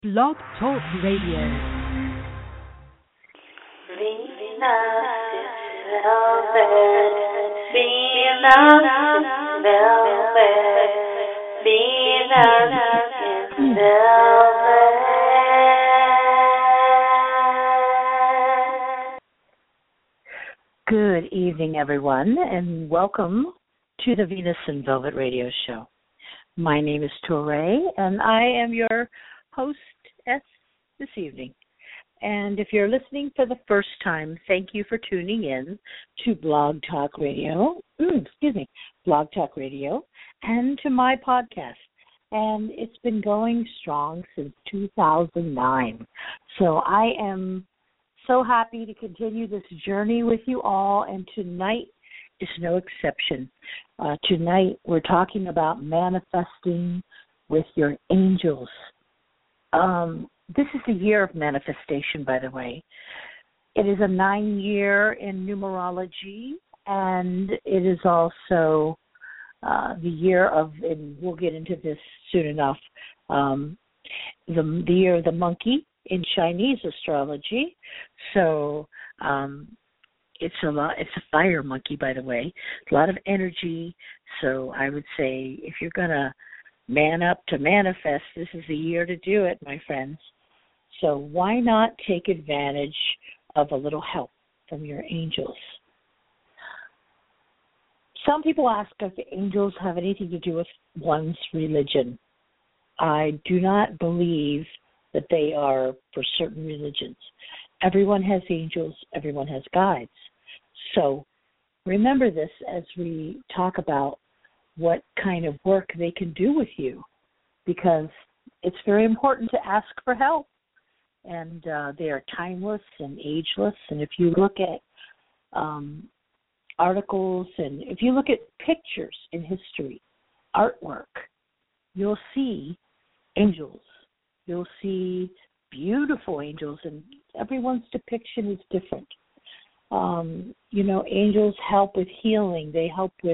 Blog Talk Radio. Venus is velvet. Venus is velvet. Venus is velvet. Good evening, everyone, and welcome to the Venus in Velvet radio show. My name is Touré, and I am your hostess this evening. And if you're listening for the first time, thank you for tuning in to Blog Talk Radio, Blog Talk Radio, and to my podcast. And it's been going strong since 2009. So I am so happy to continue this journey with you all, and tonight is no exception. Tonight we're talking about manifesting with your angels. This is the year of manifestation, by the way. It is a 9-year in numerology, and it is also the year of, and we'll get into this soon enough, the year of the monkey in Chinese astrology. So it's a fire monkey, by the way. A lot of energy. So I would say if you're going to man up to manifest, this is the year to do it, my friends. So why not take advantage of a little help from your angels? Some people ask if the angels have anything to do with one's religion. I do not believe that they are for certain religions. Everyone has angels, everyone has guides. So remember this as we talk about what kind of work they can do with you, because it's very important to ask for help. And they are timeless and ageless. And if you look at articles and if you look at pictures in history, artwork, you'll see angels. You'll see beautiful angels, and everyone's depiction is different. Angels help with healing. They help with,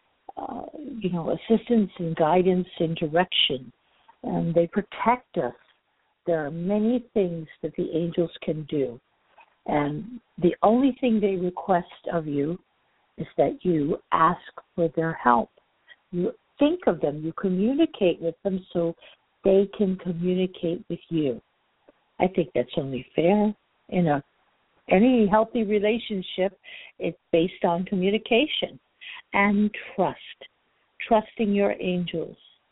assistance and guidance and direction. And they protect us. There are many things that the angels can do. And the only thing they request of you is that you ask for their help. You think of them. You communicate with them so they can communicate with you. I think that's only fair. In any healthy relationship, it's based on communication and trusting your angels.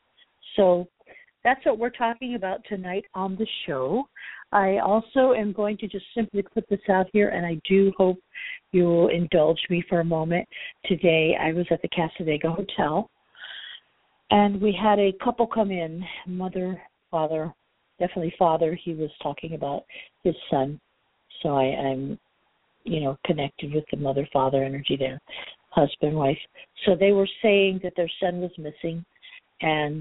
So that's what we're talking about tonight on the show. I also am going to just simply put this out here, and I do hope you will indulge me for a moment. Today I was at the Cassadaga Hotel, and we had a couple come in, mother, father, definitely father. He was talking about his son. So I'm, connected with the mother-father energy there, husband, wife. So they were saying that their son was missing, and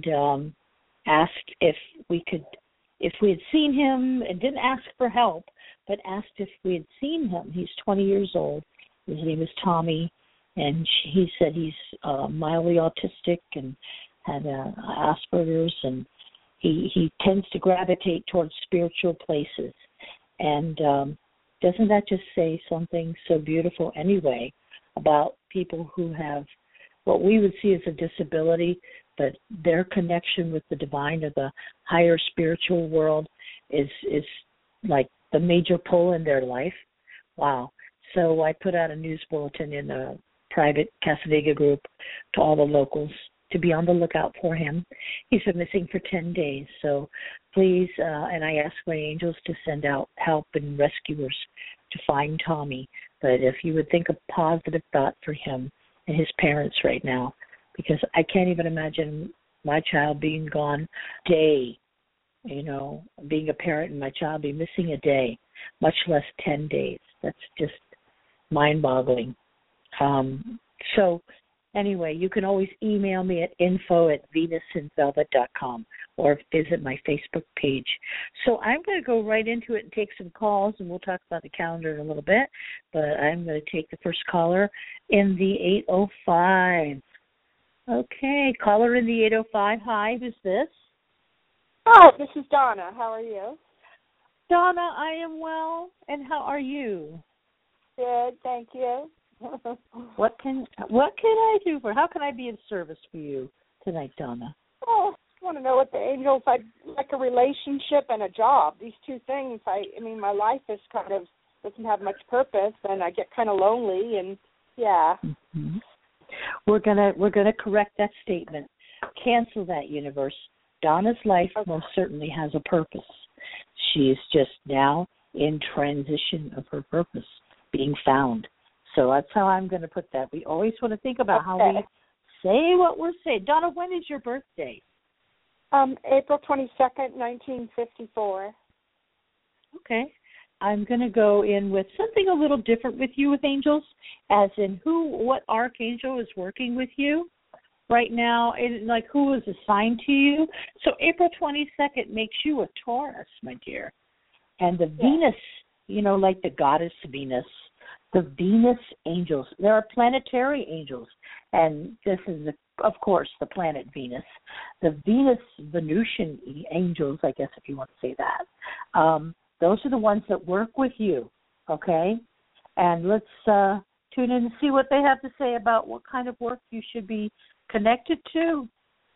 asked if we had seen him, and didn't ask for help, but asked if we had seen him. He's 20 years old. His name is Tommy, and he said he's mildly autistic and had Asperger's, and he tends to gravitate towards spiritual places. And doesn't that just say something so beautiful anyway about people who have what we would see as a disability, but their connection with the divine or the higher spiritual world is like the major pull in their life? Wow. So I put out a news bulletin in a private Cassadaga group to all the locals to be on the lookout for him. He's been missing for 10 days. So please, and I asked my angels to send out help and rescuers to find Tommy. But if you would think a positive thought for him and his parents right now, because I can't even imagine my child being gone a day, being a parent and my child be missing a day, much less 10 days. That's just mind-boggling. So anyway, you can always email me at info@venusinvelvet.com or visit my Facebook page. So I'm going to go right into it and take some calls, and we'll talk about the calendar in a little bit. But I'm going to take the first caller in the 805. Okay, caller in the 805. Hi, who's this? Hi, this is Donna. How are you? Donna, I am well, and how are you? Good, thank you. What can I do for? How can I be of service for you tonight, Donna? Oh, I want to know what the angels. I like a relationship and a job. These two things. I mean, my life is kind of doesn't have much purpose, and I get kind of lonely. And yeah, Mm-hmm. We're gonna correct that statement. Cancel that, universe. Donna's life most certainly has a purpose. She is just now in transition of her purpose, being found. So that's how I'm going to put that. We always want to think about how we say what we're saying. Donna, when is your birthday? April 22nd, 1954. Okay. I'm going to go in with something a little different with you with angels, as in what archangel is working with you right now, and like who is assigned to you. So April 22nd makes you a Taurus, my dear. And the Venus, like the goddess Venus, the Venus angels, there are planetary angels, and this is, of course, the planet Venus. The Venusian angels, I guess if you want to say that, those are the ones that work with you, okay? And let's tune in and see what they have to say about what kind of work you should be connected to.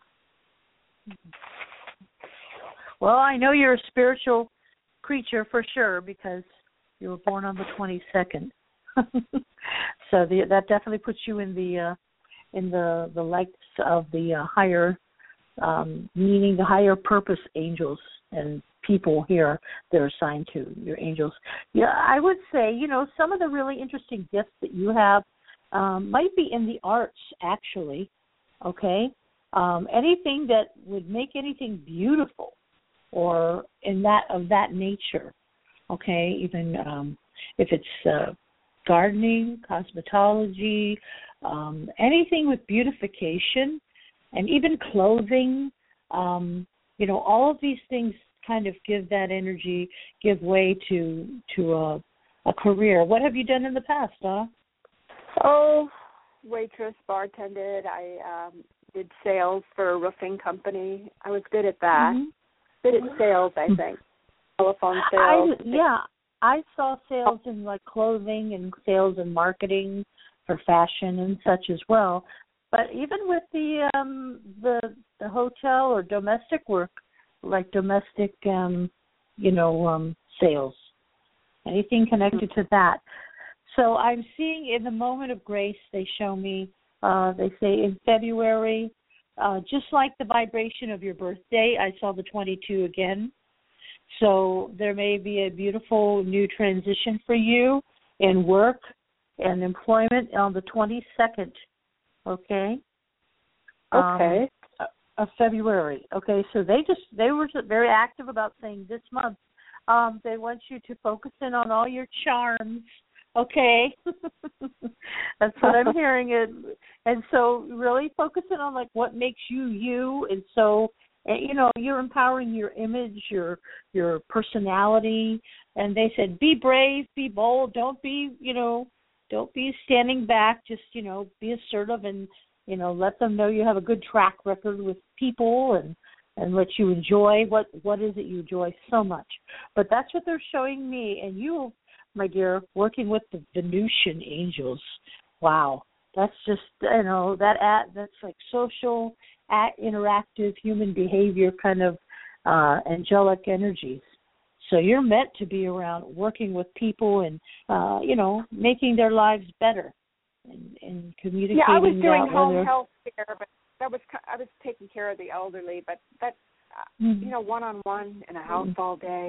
Well, I know you're a spiritual creature for sure because you were born on the 22nd. So that definitely puts you in the likes of the higher meaning, the higher purpose angels and people here they're assigned to, your angels. Yeah, I would say, some of the really interesting gifts that you have might be in the arts, actually, okay? Anything that would make anything beautiful or of that nature, okay? Even if it's gardening, cosmetology, anything with beautification, and even clothing, all of these things kind of give that energy, give way to a career. What have you done in the past, Huh? Oh, waitress, bartended. I did sales for a roofing company. I was good at that. Mm-hmm. Good at sales, I think. Telephone sales. I saw sales in like clothing and sales and marketing for fashion and such as well. But even with the hotel or domestic work, like domestic sales, anything connected to that. So I'm seeing in the moment of grace, they show me, they say in February, just like the vibration of your birthday, I saw the 22 again. So there may be a beautiful new transition for you in work and employment on the 22nd, okay? Okay. Of February. Okay, so they were very active about saying this month they want you to focus in on all your charms, okay? That's what I'm hearing. And so really focus in on like what makes you you, and so you're empowering your image, your personality. And they said, be brave, be bold, don't be standing back, just, be assertive and, let them know you have a good track record with people and what you enjoy. What is it you enjoy so much? But that's what they're showing me. And you, my dear, working with the Venusian angels, wow. That's just, that's like social, interactive human behavior kind of angelic energies. So you're meant to be around working with people and, making their lives better and communicating. Yeah, I was doing home health care, but I was taking care of the elderly, but that, one-on-one in a house all day.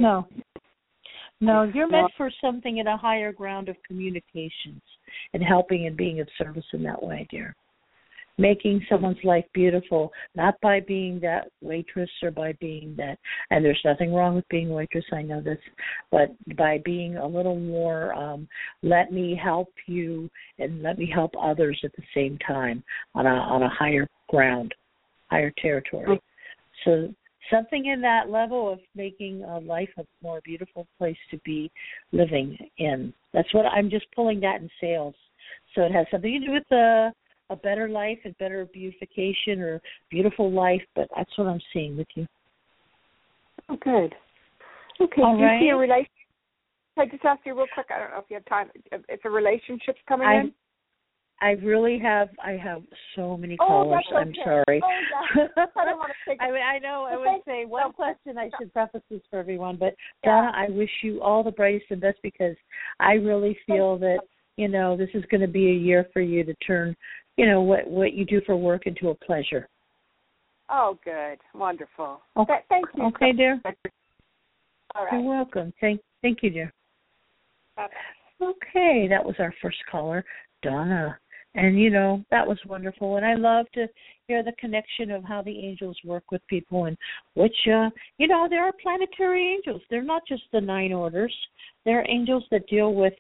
No, you're meant for something at a higher ground of communications and helping and being of service in that way, dear. Making someone's life beautiful, not by being that waitress or by being that, and there's nothing wrong with being a waitress, I know this, but by being a little more, let me help you and let me help others at the same time on a higher ground, higher territory. So something in that level of making life a more beautiful place to be living in. That's what I'm just pulling that in sales. So it has something to do with a better life and better beautification or beautiful life, but that's what I'm seeing with you. Oh, good. Okay. All do you right. see a relationship? Can I just ask you real quick? I don't know if you have time. If a relationship's coming in? I have so many Oh, callers. that's okay. I'm sorry. Oh, yeah. I don't want to take I know. I would say one question. I should preface this for everyone, but Yeah. Donna, I wish you all the brightest and best because I really feel that this is going to be a year for you to turn, what you do for work into a pleasure. Oh, good. Wonderful. Okay. Thank you. Okay, dear. All right. You're welcome. Thank you, dear. Bye-bye. Okay, that was our first caller, Donna. And, that was wonderful. And I love to hear the connection of how the angels work with people and which, there are planetary angels. They're not just the 9 orders. They're angels that deal with,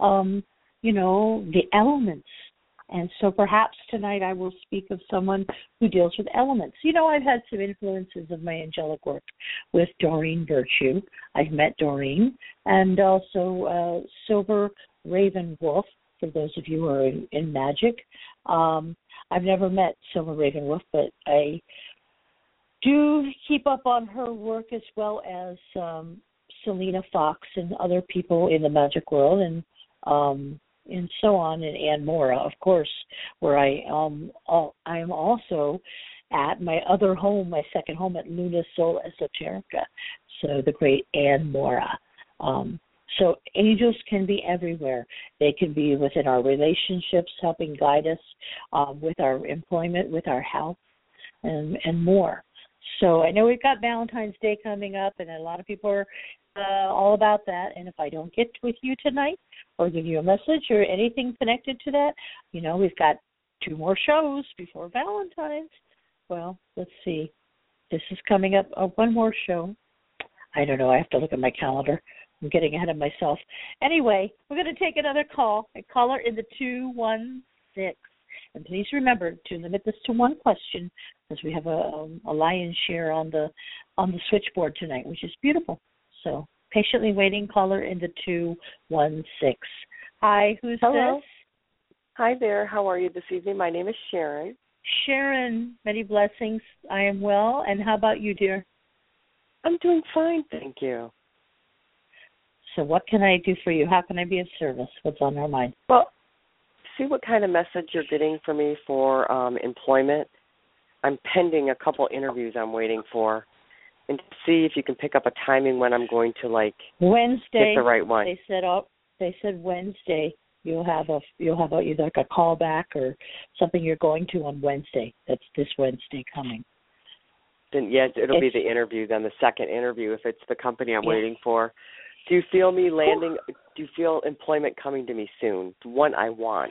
the elements. And so perhaps tonight I will speak of someone who deals with elements. I've had some influences of my angelic work with Doreen Virtue. I've met Doreen, and also Silver Raven Wolf, for those of you who are in magic. I've never met Silver Raven Wolf, but I do keep up on her work as well as Selena Fox and other people in the magic world, and so on, and Ann Mora, of course, where I am also at my other home, my second home at Luna Soul Esoterica, so the great Ann Mora. So angels can be everywhere. They can be within our relationships, helping guide us with our employment, with our health, and more. So I know we've got Valentine's Day coming up, and a lot of people are all about that. And if I don't get with you tonight or give you a message or anything connected to that, we've got 2 more shows before Valentine's. Well, let's see. This is coming up. One more show. I don't know. I have to look at my calendar. I'm getting ahead of myself. Anyway, we're going to take another call. A caller in the 216. And please remember to limit this to one question because we have a lion's share on the switchboard tonight, which is beautiful. So patiently waiting, caller in the 216. Hi, who's Hello. this? Hi there. How are you this evening? My name is Sharon. Sharon, many blessings. I am well. And how about you, dear? I'm doing fine, thank you. So what can I do for you? How can I be of service? What's on our mind? Well, see what kind of message you're getting for me for employment. I'm pending a couple interviews I'm waiting for. And see if you can pick up a timing when I'm going to Wednesday. Get the right one. They said Wednesday you'll have either like a call back or something you're going to on Wednesday. That's this Wednesday coming. Then it'll be the interview, then the second interview if it's the company I'm waiting for. Do you feel me landing? Do you feel employment coming to me soon? One I want.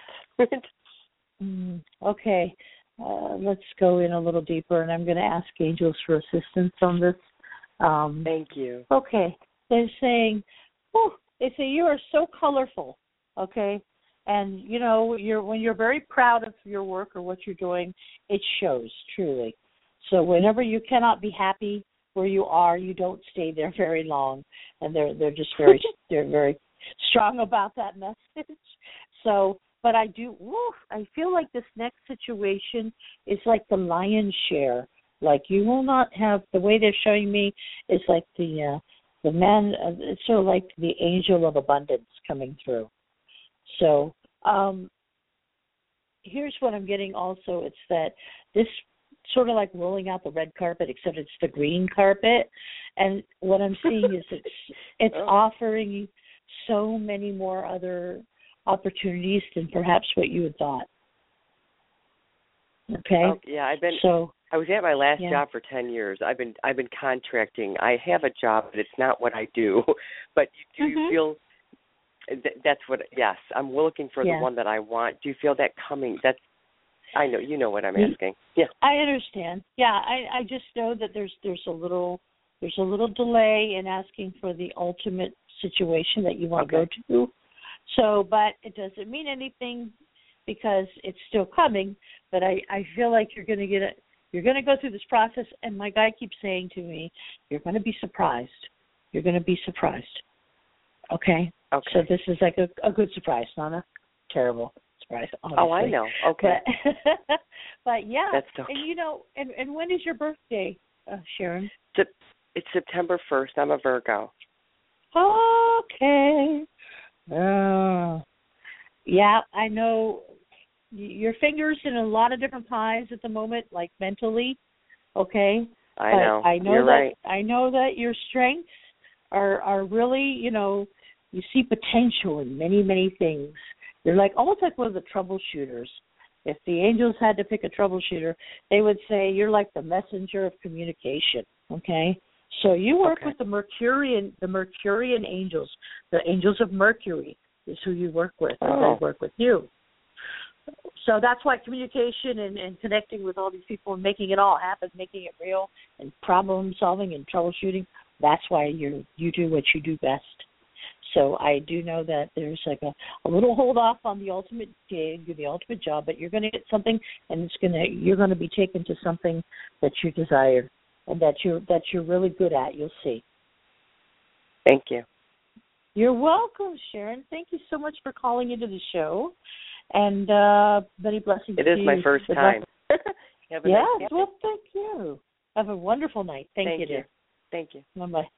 Okay. Let's go in a little deeper, and I'm going to ask angels for assistance on this. Thank you. Okay. They're saying, they say you are so colorful, okay? And, when you're very proud of your work or what you're doing, it shows, truly. So whenever you cannot be happy where you are, you don't stay there very long. And they're just very, they're very strong about that message. So, but I feel like this next situation is like the lion's share. Like you will not have, the way they're showing me is like the man, it's sort of like the angel of abundance coming through. So here's what I'm getting also. It's that this sort of like rolling out the red carpet, except it's the green carpet. And what I'm seeing is it's offering you so many more other opportunities than perhaps what you had thought. Okay. Oh, yeah, I was at my last job for 10 years. I've been contracting. I have a job, but it's not what I do. But do you feel that's what? Yes, I'm looking for the one that I want. Do you feel that coming? I know you know what I'm asking. Yeah, I understand. Yeah, I just know that there's a little delay in asking for the ultimate situation that you want to go to. So, but it doesn't mean anything because it's still coming. But I feel like you're going to get it. You're going to go through this process, and my guy keeps saying to me, "You're going to be surprised. You're going to be surprised." Okay. Okay. So this is like a good surprise, not a terrible surprise. Obviously. Oh, I know. Okay. But yeah, That's okay. and and when is your birthday, Sharon? It's It's September 1st. I'm a Virgo. Okay. Yeah, I know your fingers in a lot of different pies at the moment, like mentally. Okay. I know. You're that, right. I know that your strengths are really, you see potential in many, many things. You're almost like one of the troubleshooters. If the angels had to pick a troubleshooter, they would say you're like the messenger of communication. Okay. So you work with the Mercurian angels. The angels of Mercury is who you work with, or they work with you. So that's why communication and connecting with all these people and making it all happen, making it real, and problem solving and troubleshooting, that's why you do what you do best. So I do know that there's a little hold off on the ultimate gig, the ultimate job, but you're going to get something, and you're going to be taken to something that you desire and that you're really good at. You'll see. Thank you. You're welcome, Sharon. Thank you so much for calling into the show, and many blessings. It is my first time. Yes, well, thank you. Have a wonderful night. Thank you, dear. Thank you. Bye-bye.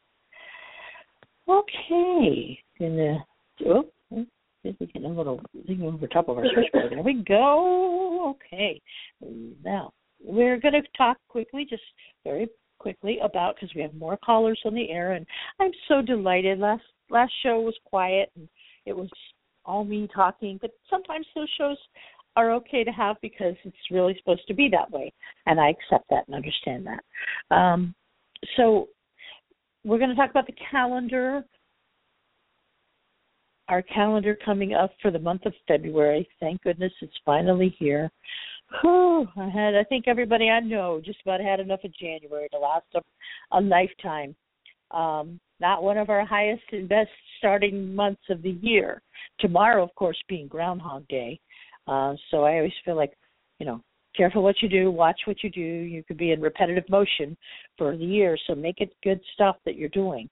Okay. We're getting a little thing over top of our switchboard. There we go. Okay. Now, we're going to talk quickly, just very quickly, because we have more callers on the air, and I'm so delighted. Last show was quiet, and it was all me talking, but sometimes those shows are okay to have because it's really supposed to be that way, and I accept that and understand that. So we're going to talk about the calendar, our calendar coming up for the month of February. Thank goodness it's finally here. I think everybody I know just about had enough of January to last a lifetime. Not one of our highest and best starting months of the year. Tomorrow, of course, being Groundhog Day. So I always feel like, careful what you do, watch what you do. You could be in repetitive motion for the year, so make it good stuff that you're doing.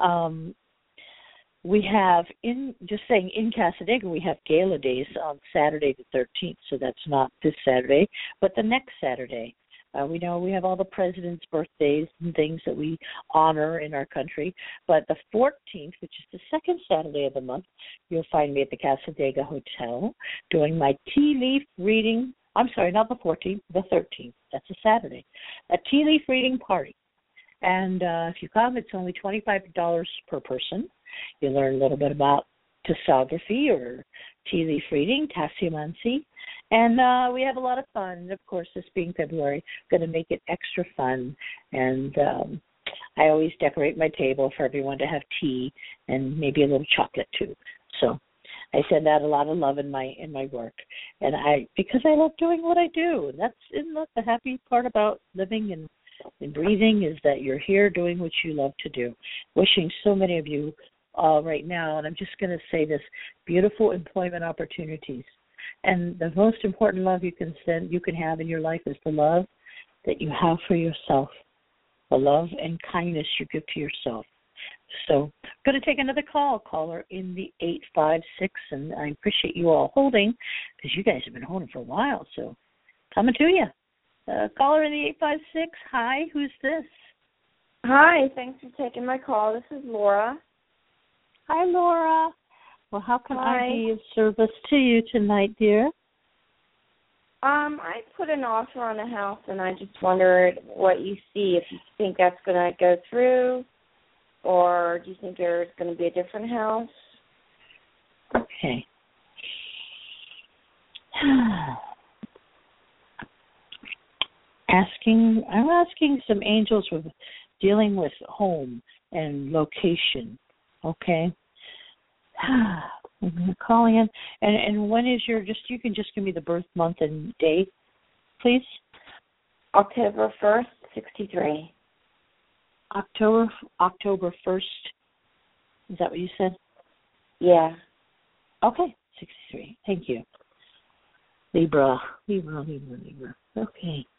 We have, in Cassadaga, we have gala days on Saturday the 13th, so that's not this Saturday, but the next Saturday. We know we have all the presidents' birthdays and things that we honor in our country, but the 14th, which is the second Saturday of the month, you'll find me at the Cassadaga Hotel doing my tea leaf reading. I'm sorry, not the 14th, the 13th. That's a Saturday. A tea leaf reading party. And if you come, it's only $25 per person. You learn a little bit about tassagraphy or tea leaf reading, tasseomancy. And we have a lot of fun. And, of course, this being February, going to make it extra fun. And I always decorate my table for everyone to have tea and maybe a little chocolate, too. So I send out a lot of love in my work. And because I love doing what I do. And isn't that the happy part about living and breathing, is that you're here doing what you love to do. Wishing so many of you right now, and I'm just going to say this, beautiful employment opportunities. And the most important love you can have in your life is the love that you have for yourself, the love and kindness you give to yourself. So I'm going to take another caller in the 856, and I appreciate you all holding, because you guys have been holding for a while, so coming to you. Caller in the 856, hi, who's this? Hi, thanks for taking my call. This is Laura. Hi, Laura. Well, how can I be of service to you tonight, dear? I put an offer on a house, and I just wondered what you see, if you think that's going to go through, or do you think there's going to be a different house? Okay. I'm asking some angels with dealing with home and location, okay? I'm calling in. And when is you can just give me the birth month and day, please? October 1st, 63. October 1st. Is that what you said? Yeah. Okay, 63. Thank you. Libra. Okay.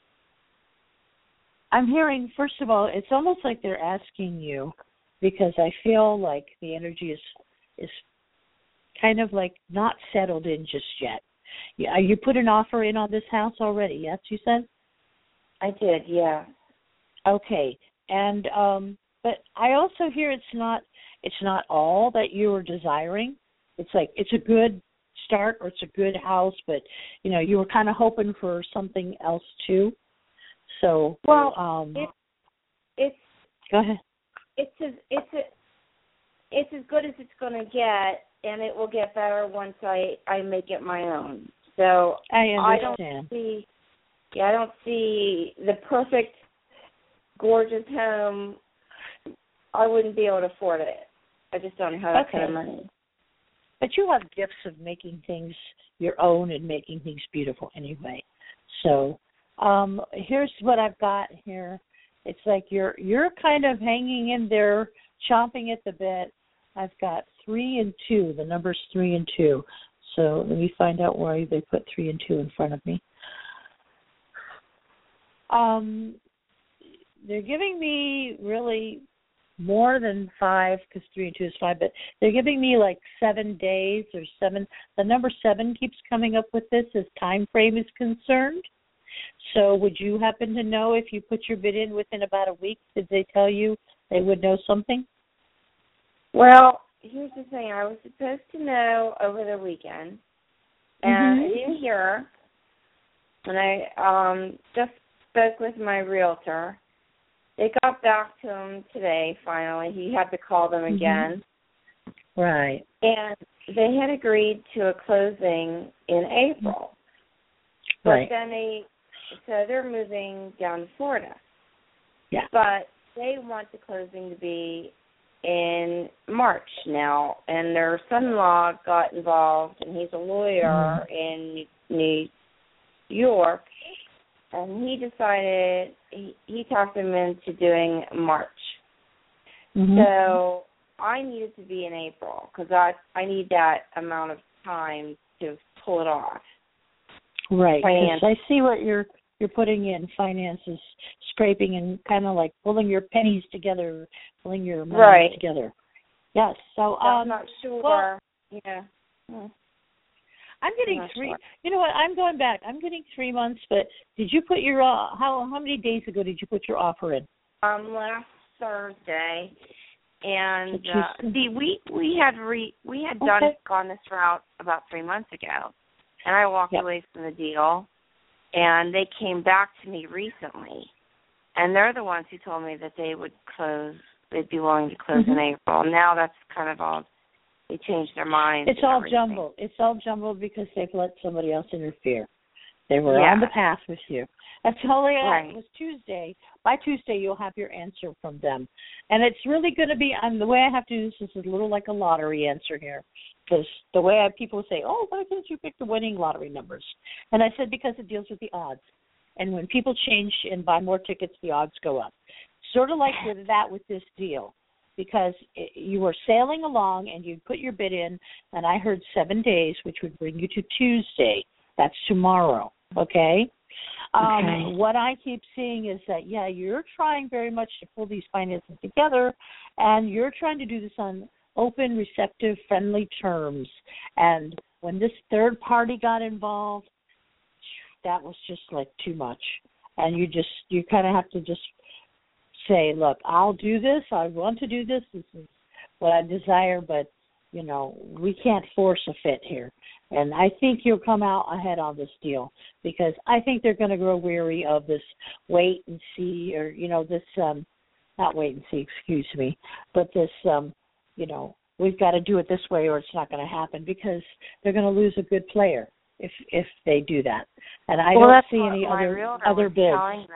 I'm hearing, first of all, it's almost like they're asking you, because I feel like the energy is kind of like not settled in just yet. You put an offer in on this house already, yes, you said? I did, yeah. Okay. And but I also hear it's not all that you were desiring. It's like it's a good start or it's a good house, but you were kind of hoping for something else too. So it's go ahead. It's as good as it's going to get, and it will get better once I make it my own. So I understand. I don't see the perfect, gorgeous home. I wouldn't be able to afford it. I just don't have that kind of money. But you have gifts of making things your own and making things beautiful anyway. So here's what I've got here. It's like you're kind of hanging in there, chomping at the bit. I've got 3 and 2. The numbers 3 and 2. So let me find out why they put 3 and 2 in front of me. They're giving me really more than 5 because 3 and 2 is 5, but they're giving me like 7 days or 7. The number 7 keeps coming up with this as time frame is concerned. So would you happen to know if you put your bid in within about a week? Did they tell you they would know something? Well, here's the thing. I was supposed to know over the weekend, and I didn't hear. And I just spoke with my realtor. They got back to him today, finally. He had to call them again. Right. And they had agreed to a closing in April. Right. But then they're moving down to Florida. Yeah. But they want the closing to be in March now. And their son-in-law got involved, and he's a lawyer in New York. And he decided, he talked him into doing March. So I needed to be in April because I need that amount of time to pull it off. Right. I see what you're putting in, finances, scraping and kind of like pulling your pennies together, pulling your money together. Yes. So I'm not sure. Well, yeah. I'm getting 3. You know what? I'm going back. I'm getting 3 months. But did you put your how many days ago did you put your offer in? Last Thursday, and we had gone this route about 3 months ago, and I walked away from the deal, and they came back to me recently, and they're the ones who told me that they would close. They'd be willing to close in April. Now that's kind of all. They changed their minds. It's all jumbled. It's all jumbled because they've let somebody else interfere. They were on the path with you. That's all they had. It was Tuesday. By Tuesday, you'll have your answer from them. And it's really going to be, the way I have to do this is a little like a lottery answer here. Because the way people say, oh, why can't you pick the winning lottery numbers? And I said, because it deals with the odds. And when people change and buy more tickets, the odds go up. Sort of like with this deal. Because you were sailing along and you put your bid in, and I heard 7 days, which would bring you to Tuesday. That's tomorrow, okay? What I keep seeing is that, you're trying very much to pull these finances together, and you're trying to do this on open, receptive, friendly terms. And when this third party got involved, that was just like too much. And you kind of have to just say, look, I'll do this. I want to do this. This is what I desire, but, we can't force a fit here. And I think you'll come out ahead on this deal because I think they're going to grow weary of this wait and see or, this, not wait and see, excuse me, but this, we've got to do it this way or it's not going to happen because they're going to lose a good player if they do that. And I don't see any other bids.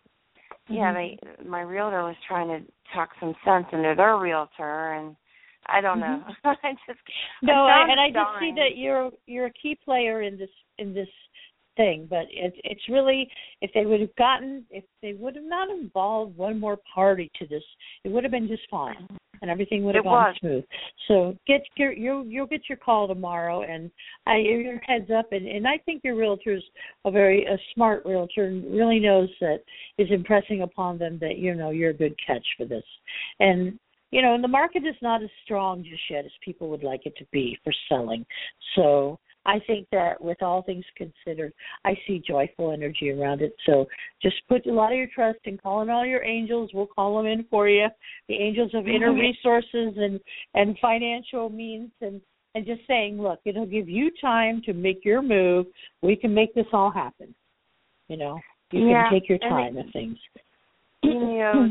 My realtor was trying to talk some sense into their realtor, and I don't know. I just see that you're a key player in this thing, but it's really if they would have not involved one more party to this, it would have been just fine. And everything would have gone smooth. So you'll get your call tomorrow, and your heads up. And I think your realtor's a smart realtor and really knows that is impressing upon them that you're a good catch for this. And the market is not as strong just yet as people would like it to be for selling. So I think that with all things considered, I see joyful energy around it. So just put a lot of your trust in calling all your angels. We'll call them in for you, the angels of inner resources and financial means, and just saying, look, it'll give you time to make your move. We can make this all happen. You know, you can take your time and things. You know,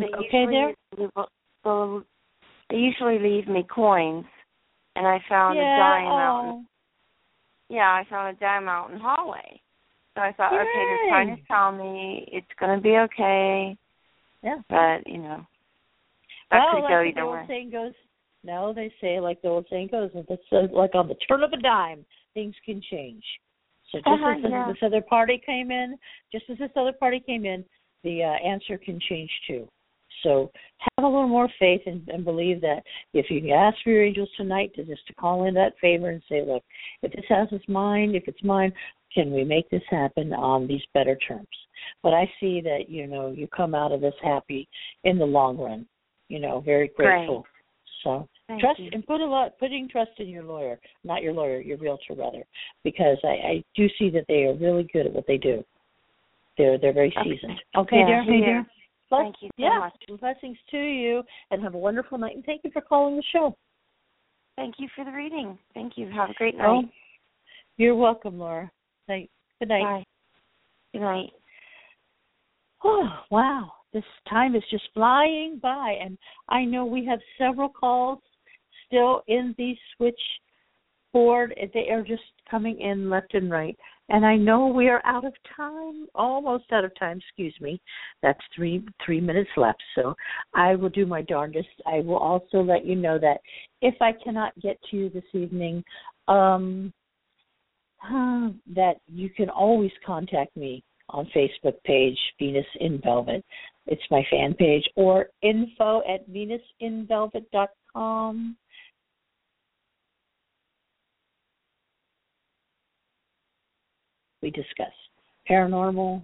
they usually leave me coins, and I found a dime out. I found a dime out in the hallway. So I thought, okay, they're trying to tell me it's going to be okay. Yeah. But, you know, that could go either way. Saying goes, no, they say, like the old saying goes, if it's like on the turn of a dime, things can change. So just as this other party came in, the answer can change too. So have a little more faith and believe that if you ask for your angels tonight to call in that favor and say, look, if this house is mine, if it's mine, can we make this happen on these better terms? But I see that, you know, you come out of this happy in the long run, you know, very grateful. Great. So trust and putting trust in your lawyer, not your lawyer, your realtor rather, because I do see that they are really good at what they do. They're very seasoned. Okay, dear? Hey, dear? Thank you so much. Blessings to you, and have a wonderful night, and thank you for calling the show. Thank you for the reading. Thank you. Have a great night. Oh, you're welcome, Laura. Good night. Bye. Good night. Oh, wow. This time is just flying by, and I know we have several calls still in the switchboard. They are just coming in left and right. And I know we are out of time, almost out of time, excuse me. That's three minutes left. So I will do my darndest. I will also let you know that if I cannot get to you this evening, that you can always contact me on Facebook page, Venus in Velvet. It's my fan page, or info@venusinvelvet.com. We discuss paranormal,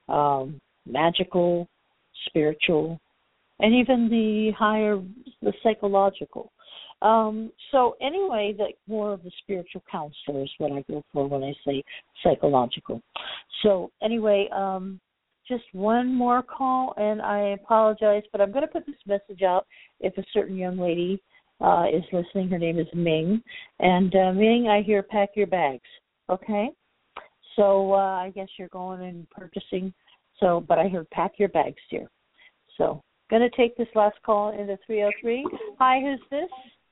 magical, spiritual, and even the psychological. So anyway, more of the spiritual counselor is what I go for when I say psychological. So anyway, just one more call, and I apologize, but I'm going to put this message out if a certain young lady is listening. Her name is Ming. And Ming, I hear pack your bags, okay? So I guess you're going and purchasing. So, but I heard pack your bags, dear. So, going to take this last call into 303. Hi, who's this?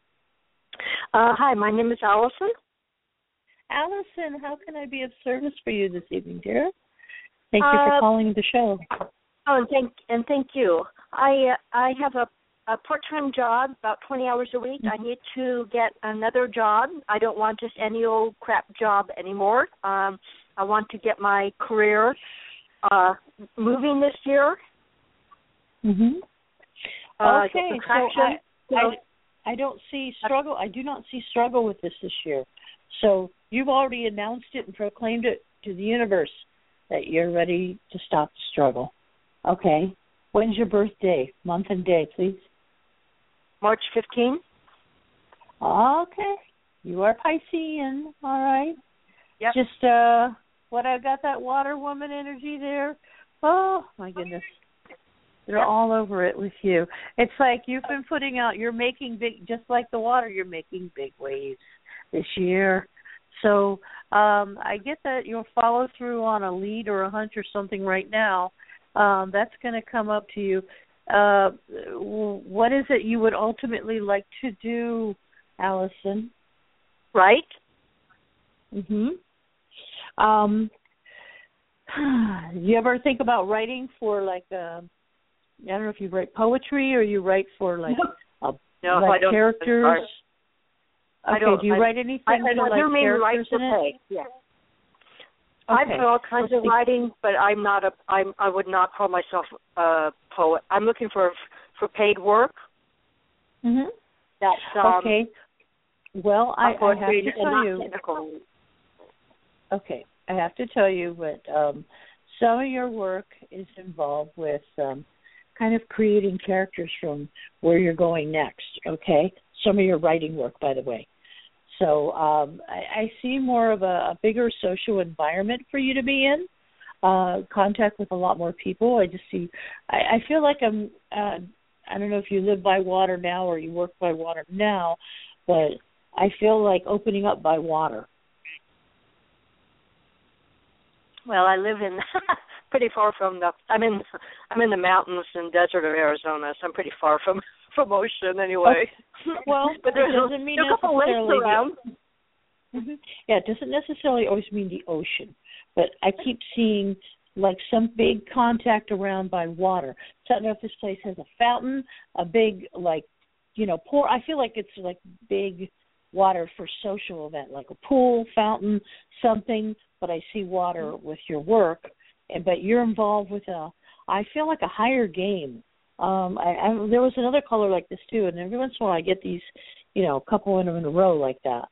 Hi, my name is Allison. Allison, how can I be of service for you this evening, dear? Thank you for calling the show. Oh, and thank you. I have a part-time job, about 20 hours a week. I need to get another job. I don't want just any old crap job anymore. I want to get my career moving this year. Mm-hmm. Okay, so I don't see struggle. I do not see struggle with this year. So you've already announced it and proclaimed it to the universe that you're ready to stop the struggle. Okay. When's your birthday? Month and day, please. March 15th. Okay. You are Piscean. All right. Yep. Just what I've got that water woman energy there. Oh, my goodness. They're all over it with you. It's like you've been putting out, you're making big, just like the water, you're making big waves this year. So I get that you'll follow through on a lead or a hunch or something right now. That's going to come up to you. What is it you would ultimately like to do, Allison? Right. Mm-hmm. You ever think about writing for like I don't know if you write poetry or you write for like characters. I don't. Do you write anything for like characters in it? Yeah. I've done all kinds of writing, but I would not call myself a poet. I'm looking for paid work. Mhm. That's okay. Well, I have to tell you. Okay, I have to tell you that some of your work is involved with kind of creating characters from where you're going next. Okay, some of your writing work, by the way. So I see more of a bigger social environment for you to be in, contact with a lot more people. I just see, I feel like I'm, I don't know if you live by water now or you work by water now, but I feel like opening up by water. Well, I live in pretty far from I'm in the mountains and desert of Arizona, so I'm pretty far from ocean anyway. Well, but there doesn't mean a couple lakes around. Yeah, it doesn't necessarily always mean the ocean, but I keep seeing like some big contact around by water. So I don't know if this place has a fountain, a big pour. I feel like it's like big water for social event, like a pool, fountain, something. But I see water with your work, but you're involved with I feel like a higher game. There was another caller like this too, and every once in a while I get these, a couple in a row like that.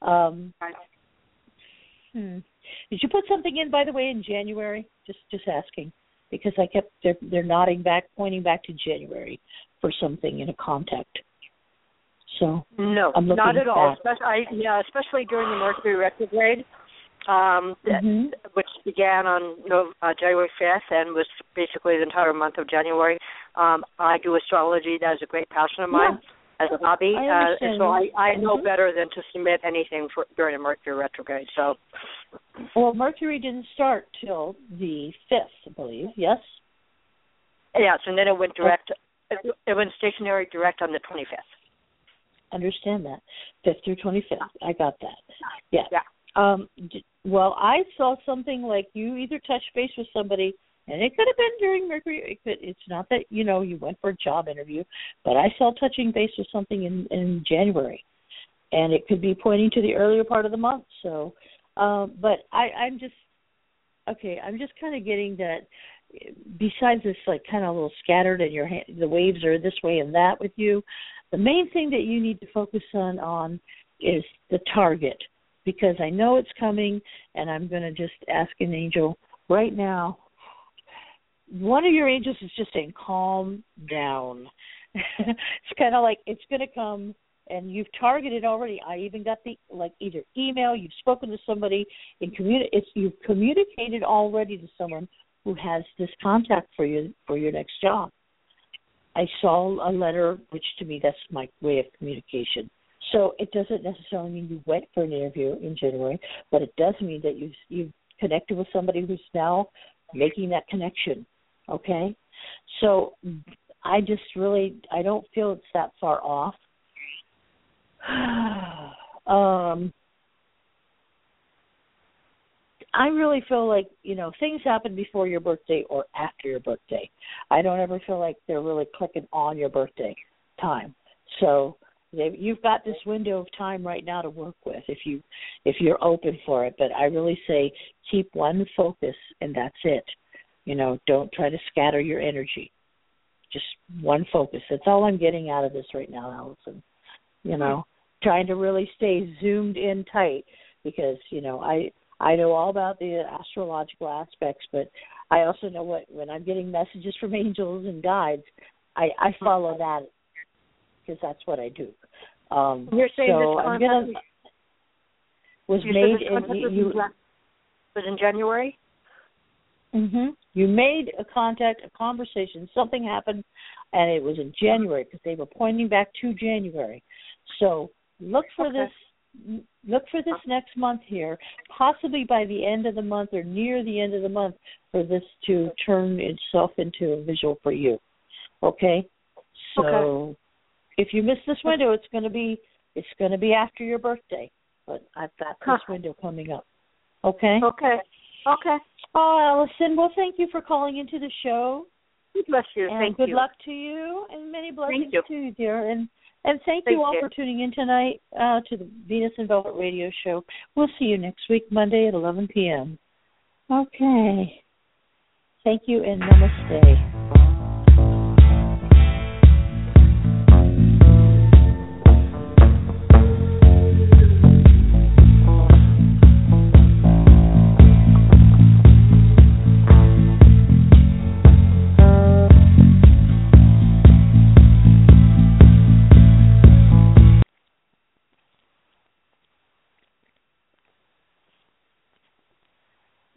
Did you put something in, by the way, in January? Just asking, because I kept they're nodding back, pointing back to January for something in a contact. So no, not at all. Especially during the Mercury retrograde. Which began on January 5th and was basically the entire month of January. I do astrology. That is a great passion of mine as a hobby. And so I know better than to submit anything during a Mercury retrograde. So, well, Mercury didn't start till the 5th, I believe, yes? Yes, and then it went direct. It went stationary direct on the 25th. Understand that. 5th through 25th. I got that. Yeah. Well, I saw something like you either touched base with somebody, and it could have been during Mercury. It's not that, you went for a job interview, but I saw touching base with something in January, and it could be pointing to the earlier part of the month. So, but I'm just kind of getting that. Besides this, like kind of a little scattered, and the waves are this way and that with you. The main thing that you need to focus on is the target. Because I know it's coming, and I'm going to just ask an angel right now. One of your angels is just saying, calm down. It's kind of like it's going to come, and you've targeted already. I even got either email, you've spoken to somebody, you've communicated already to someone who has this contact for your next job. I saw a letter, which to me that's my way of communication. So it doesn't necessarily mean you went for an interview in January, but it does mean that you've connected with somebody who's now making that connection, okay? So I don't feel it's that far off. I really feel like, things happen before your birthday or after your birthday. I don't ever feel like they're really clicking on your birthday time. So you've got this window of time right now to work with if you're open for it. But I really say keep one focus, and that's it. Don't try to scatter your energy. Just one focus. That's all I'm getting out of this right now, Allison. Trying to really stay zoomed in tight because, I know all about the astrological aspects, but I also know when I'm getting messages from angels and guides, I follow that because that's what I do. You're saying so this I'm gonna was in January? Mm-hmm. You made a contact, a conversation, something happened, and it was in January because they were pointing back to January. So look for this next month here, possibly by the end of the month or near the end of the month, for this to turn itself into a visual for you. Okay? So if you miss this window, it's going to be after your birthday. But I've got this window coming up. Okay? Okay. Oh, Allison, well, thank you for calling into the show. God bless you. And good luck to you, and many blessings to you, dear. And thank you all for tuning in tonight to the Venus and Velvet Radio Show. We'll see you next week, Monday at 11 p.m. Okay. Thank you, and namaste.